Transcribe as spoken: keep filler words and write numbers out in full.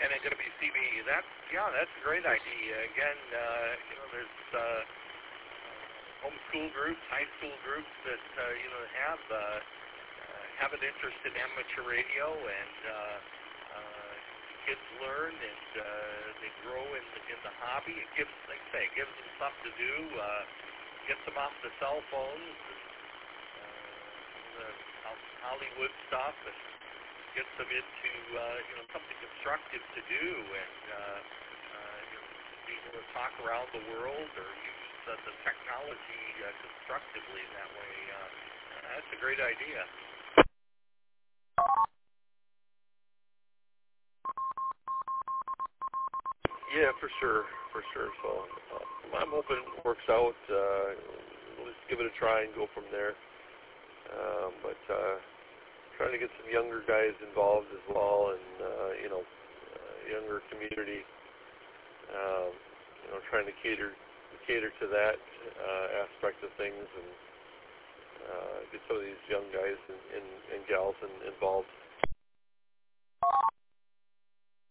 and then going to be C B E. That's, yeah, that's a great idea. Again, uh, you know, there's uh, homeschool groups, high school groups that, uh, you know, have, uh, uh, have an interest in amateur radio, and uh, uh, kids learn and uh, they grow in the, in the hobby. It gives, like I say, it gives them something to do, uh, gets them off the cell phones, and, uh, the Hollywood stuff, and gets them into, uh, you know, something constructive to do, and, uh, uh, you know, be able to talk around the world or use uh, the technology uh, constructively that way. Uh, that's a great idea. Yeah, for sure, for sure. So uh, I'm hoping it works out. Uh, let's give it a try and go from there. Um, but uh, trying to get some younger guys involved as well, and uh, you know, uh, younger community. Um, you know, trying to cater cater to that uh, aspect of things, and uh, get some of these young guys and, and, and gals in, involved.